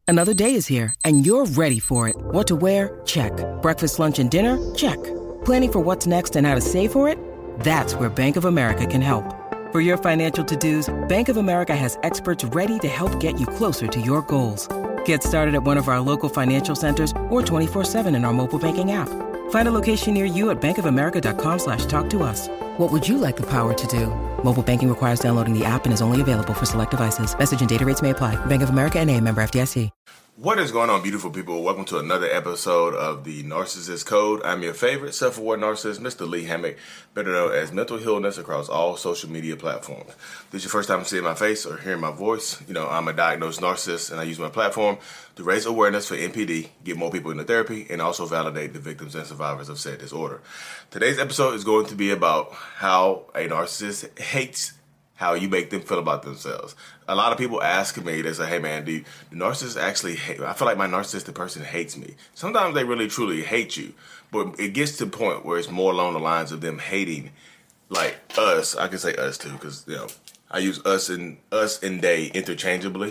Another day is here, and you're ready for it. What to wear? Check. Breakfast, lunch, and dinner? Check. Planning for what's next and how to save for it? That's where Bank of America can help. For your financial to-dos, Bank of America has experts ready to help get you closer to your goals. Get started at one of our local financial centers or 24/7 in our mobile banking app. Find a location near you at bankofamerica.com/talktous. What would you like the power to do? Mobile banking requires downloading the app and is only available for select devices. Message and data rates may apply. Bank of America N.A., member FDIC. What is going on, beautiful people? Welcome to another episode of the Narcissist Code. I'm your favorite self-aware narcissist, Mr. Lee Hammock, better known as Mental Healness across all social media platforms. If this is your first time seeing my face or hearing my voice, I'm a diagnosed narcissist, and I use my platform to raise awareness for NPD, get more people into therapy, and also validate the victims and survivors of said disorder. Today's episode is going to be about how a narcissist hates how you make them feel about themselves. A lot of people ask me, they say, hey man, do narcissists actually hate? I feel like my narcissistic person hates me. Sometimes they really truly hate you, but it gets to the point where it's more along the lines of them hating, like us. I can say us too, because I use us and they interchangeably.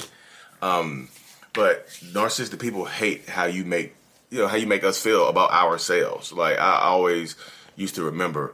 But narcissistic people hate how you make us feel about ourselves. Like I always used to remember,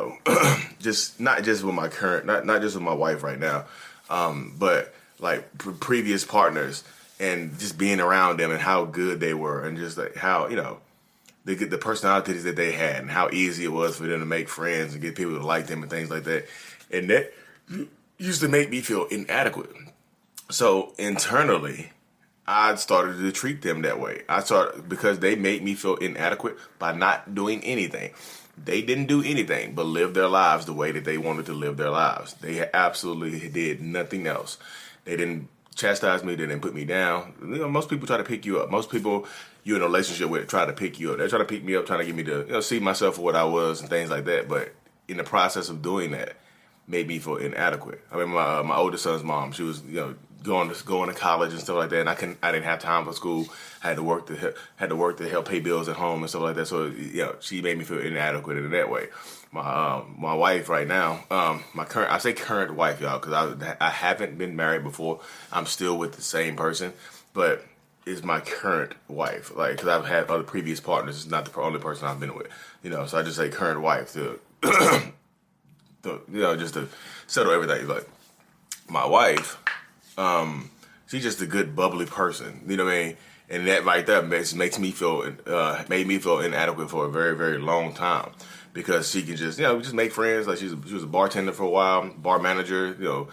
just not just with my current, not just with my wife right now, but like previous partners, and just being around them and how good they were, and just like how the personalities that they had, and how easy it was for them to make friends and get people to like them and things like that, and that used to make me feel inadequate. So internally, I started to treat them that way. Because they made me feel inadequate by not doing anything. They didn't do anything but live their lives the way that they wanted to live their lives. They absolutely did nothing else. They didn't chastise me. They didn't put me down. Most people try to pick you up. Most people you're in a relationship with try to pick you up. They try to pick me up, trying to get me to see myself for what I was and things like that. But in the process of doing that, made me feel inadequate. I mean, my oldest son's mom, she was going to college and stuff like that, and I didn't have time for school. I had to work to help pay bills at home and stuff like that. So she made me feel inadequate in that way. My wife right now, I say current wife, y'all, because I haven't been married before. I'm still with the same person, but is my current wife. Like, because I've had other previous partners. It's not the only person I've been with. So I just say current wife to just to settle everything. Like my wife, she's just a good, bubbly person. You know what I mean? And that right there makes me feel, made me feel inadequate for a very, very long time, because she can just make friends. Like she was a bartender for a while, bar manager,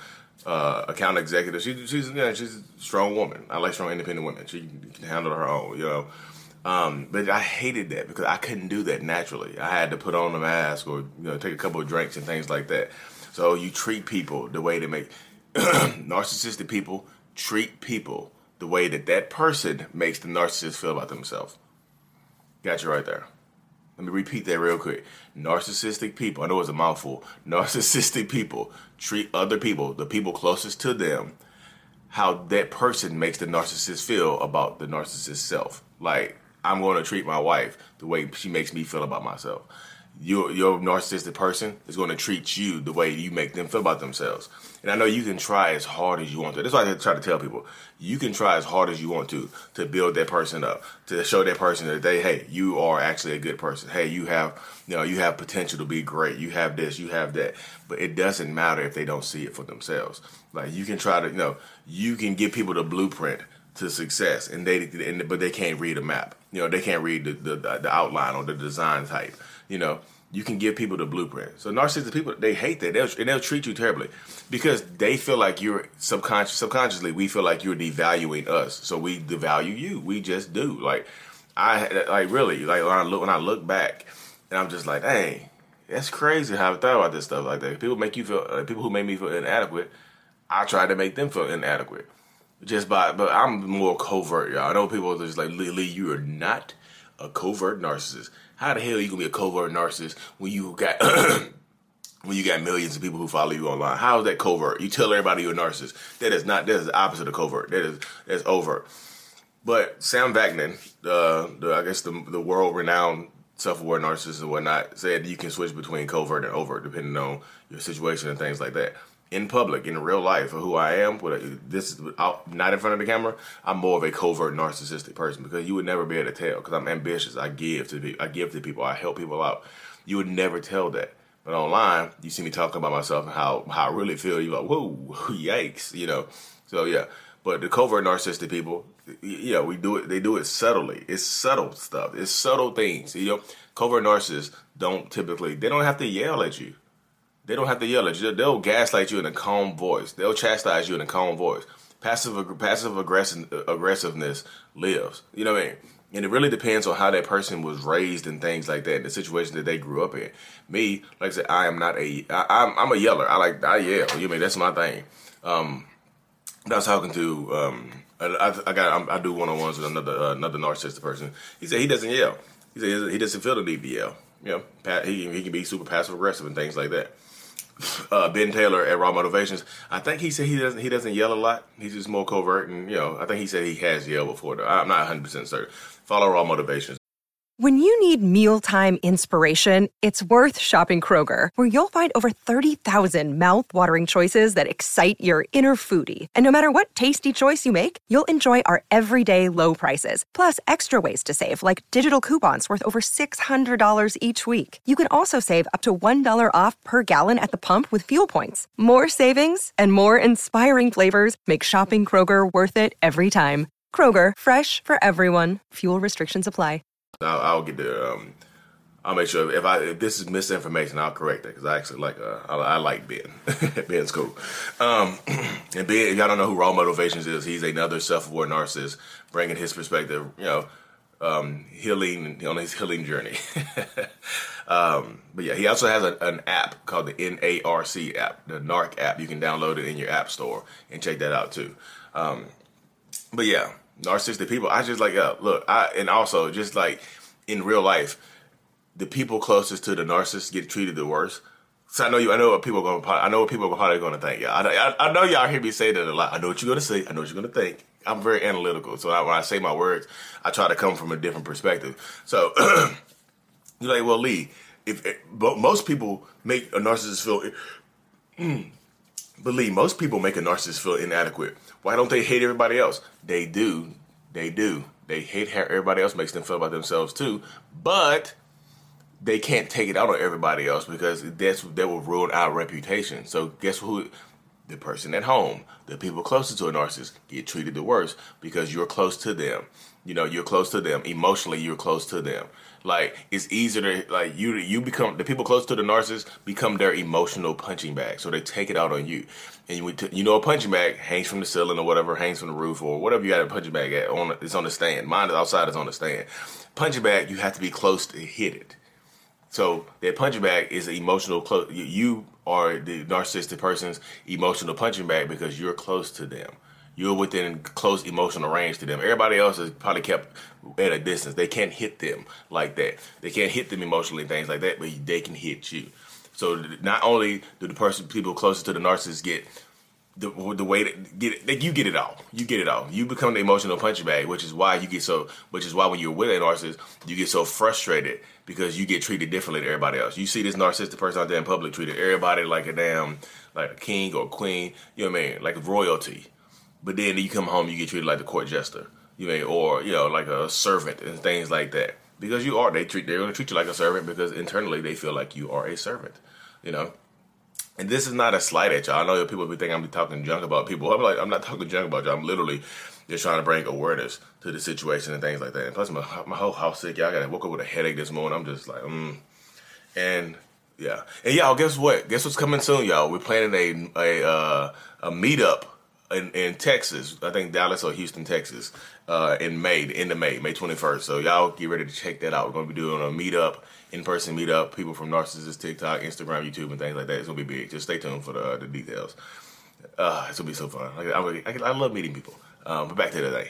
account executive. She's a strong woman. I like strong, independent women. She can handle her own. But I hated that because I couldn't do that naturally. I had to put on a mask or take a couple of drinks and things like that. So you treat people the way they make narcissistic people treat people the way that person makes the narcissist feel about themselves. Got you right there. Let me repeat that real quick. Narcissistic people, I know it's a mouthful. Narcissistic people treat other people, the people closest to them, how that person makes the narcissist feel about the narcissist's self. Like, I'm going to treat my wife the way she makes me feel about myself. Your narcissistic person is going to treat you the way you make them feel about themselves. And I know you can try as hard as you want to. That's why I try to tell people, you can try as hard as you want to build that person up, to show that person that hey, you are actually a good person. Hey, you have potential to be great. You have this, you have that. But it doesn't matter if they don't see it for themselves. Like, you can try to, you can give people the blueprint to success, but they can't read a map. They can't read the outline or the design type. You can give people the blueprint. So narcissistic people, they hate that. They'll treat you terribly because they feel like you're subconsciously, we feel like you're devaluing us. So we devalue you. We just do. Like, really, when I look back, and I'm just like, hey, that's crazy how I thought about this stuff like that. People who make me feel inadequate, I try to make them feel inadequate. But I'm more covert, y'all. I know people are just like, Lee, you are not a covert narcissist. How the hell are you gonna be a covert narcissist when you got millions of people who follow you online? How is that covert? You tell everybody you're a narcissist. That is the opposite of covert. That's overt. But Sam Vaknin, the world-renowned self-aware narcissist and whatnot, said you can switch between covert and overt depending on your situation and things like that. in public, in real life, for who I am, not in front of the camera, I'm more of a covert narcissistic person because you would never be able to tell because I'm ambitious. I give to people. I help people out. You would never tell that. But online, you see me talking about myself and how I really feel. You're like, whoa, yikes, So yeah, but the covert narcissistic people, we do it. They do it subtly. It's subtle stuff. It's subtle things. Covert narcissists they don't have to yell at you. They don't have to yell at you. They'll gaslight you in a calm voice. They'll chastise you in a calm voice. Passive aggressiveness lives. You know what I mean? And it really depends on how that person was raised and things like that, the situation that they grew up in. Me, like I said, I'm a yeller. I yell. That's my thing. I was talking to I do one-on-ones with another narcissistic person. He said he doesn't yell. He said he doesn't feel the need to yell. He can be super passive aggressive and things like that. Ben Taylor at Raw Motivations, I think he said he doesn't yell a lot. He's just more covert, and I think he said he has yelled before though. I'm not 100% certain. Follow Raw Motivations. When you need mealtime inspiration, it's worth shopping Kroger, where you'll find over 30,000 mouth-watering choices that excite your inner foodie. And no matter what tasty choice you make, you'll enjoy our everyday low prices, plus extra ways to save, like digital coupons worth over $600 each week. You can also save up to $1 off per gallon at the pump with fuel points. More savings and more inspiring flavors make shopping Kroger worth it every time. Kroger, fresh for everyone. Fuel restrictions apply. I'll get I'll make sure if this is misinformation, I'll correct it because I actually I like Ben. Ben's cool. And Ben, if y'all don't know who Raw Motivations is, he's another self-aware narcissist bringing his perspective, healing on his healing journey. But yeah, he also has an app called the NARC app, the NARC app. You can download it in your app store and check that out too. But yeah. Narcissistic people, I just and also just like in real life, the people closest to the narcissist get treated the worst. So I know what people are probably going to think. Yeah, I know y'all hear me say that a lot. I know what you're going to say. I know what you're going to think. I'm very analytical, so when I say my words, I try to come from a different perspective. So you're like, well, Lee, but most people make a narcissist feel. But Lee, most people make a narcissist feel inadequate. Why don't they hate everybody else? They do. They hate how everybody else makes them feel about themselves too. But they can't take it out on everybody else because that will ruin our reputation. So guess who? The person at home, the people closest to a narcissist get treated the worst because you're close to them. You're close to them. Emotionally, you're close to them. Like, it's easier to, you become, the people close to the narcissist become their emotional punching bag. So they take it out on you. And a punching bag hangs from the ceiling or whatever, hangs from the roof or whatever you got a punching bag at. It's on the stand. Mine is outside, it's on the stand. Punching bag, you have to be close to hit it. So that punching bag is an emotional, you are the narcissistic person's emotional punching bag because you're close to them. You're within close emotional range to them. Everybody else is probably kept at a distance. They can't hit them like that. They can't hit them emotionally and things like that, but they can hit you. So not only do people closest to the narcissist get the way that you get it all. You get it all. You become the emotional punching bag, which is why when you're with a narcissist, you get so frustrated because you get treated differently than everybody else. You see this narcissistic person out there in public treating everybody like a king or queen, you know what I mean, like royalty. But then you come home, you get treated like the court jester, or like a servant and things like that. Because they're going to treat you like a servant because internally they feel like you are a servant, And this is not a slight at y'all. I know people be thinking I'm talking junk about people. I'm not talking junk about y'all. I'm literally just trying to bring awareness to the situation and things like that. And plus, my whole house sick. Y'all woke up with a headache this morning. I'm just like, And yeah. And y'all, guess what? Guess what's coming soon, y'all? We're planning a meetup in Texas. I think Dallas or Houston, Texas, in May, the end of May 21st. So y'all get ready to check that out. We're going to be doing a meetup, in-person meetup, people from Narcissist, TikTok, Instagram, YouTube, and things like that. It's going to be big. Just stay tuned for the details. It's going to be so fun. I love meeting people. But back to today.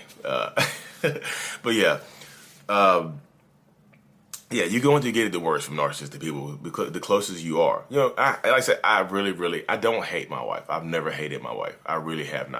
But yeah. Yeah, you're going to get it the worst from narcissistic people because the closest you are. Like I said, I don't hate my wife. I've never hated my wife. I really have not.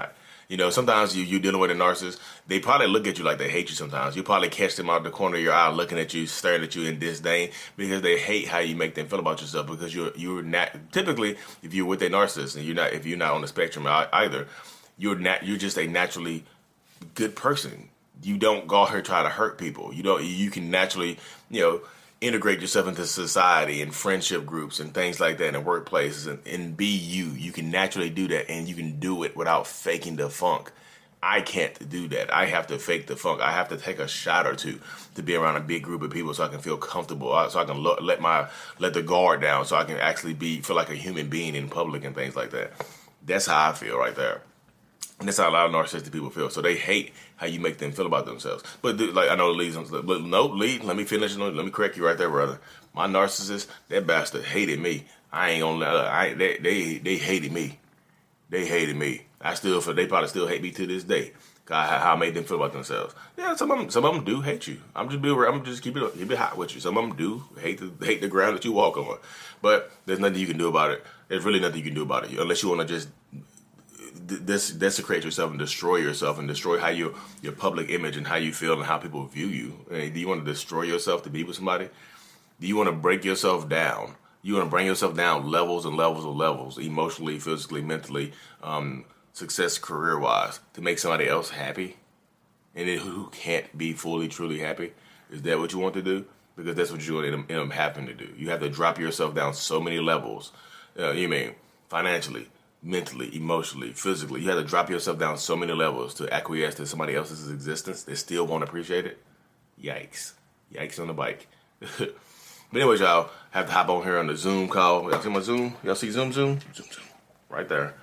You know, sometimes you're dealing with a narcissist, they probably look at you like they hate you sometimes. You probably catch them out the corner of your eye looking at you, staring at you in disdain because they hate how you make them feel about yourself because you're not, typically, if you're with a narcissist and if you're not on the spectrum either, you're just a naturally good person. You don't go out here try to hurt people. You can naturally, integrate yourself into society and friendship groups and things like that in workplaces and be you. You can naturally do that, and you can do it without faking the funk. I can't do that. I have to fake the funk. I have to take a shot or two to be around a big group of people so I can feel comfortable, so I can let the guard down, so I can actually feel like a human being in public and things like that. That's how I feel right there. And that's how a lot of narcissistic people feel. So they hate how you make them feel about themselves. But I know Lee, but no, Lee, let me finish. Let me correct you right there, brother. My narcissist, that bastard hated me. I ain't gonna lie. They hated me. They hated me. They probably still hate me to this day. How I made them feel about themselves. Yeah, some of them do hate you. I'm just keep it hot with you. Some of them do hate the ground that you walk on. But there's nothing you can do about it. There's really nothing you can do about it unless you want to just desecrate yourself and destroy how your public image and how you feel and how people view you. Do you want to destroy yourself to be with somebody? Do you want to break yourself down? You want to bring yourself down levels and levels of levels, emotionally, physically, mentally, success career-wise, to make somebody else happy? And then who can't be fully, truly happy? Is that what you want to do? Because that's what you end up having to do. You have to drop yourself down so many levels. Financially, mentally, emotionally, physically. You have to drop yourself down so many levels to acquiesce to somebody else's existence. They still won't appreciate it. Yikes. Yikes on the bike. But anyways, y'all, have to hop on here on the Zoom call. Y'all see my Zoom? Y'all see Zoom? Zoom. Right there.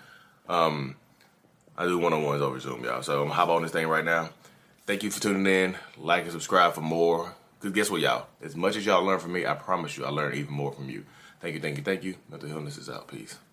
I do one-on-ones over Zoom, y'all. So I'm going to hop on this thing right now. Thank you for tuning in. Like and subscribe for more. Because guess what, y'all? As much as y'all learn from me, I promise you I learn even more from you. Thank you. Mental Healness is out. Peace.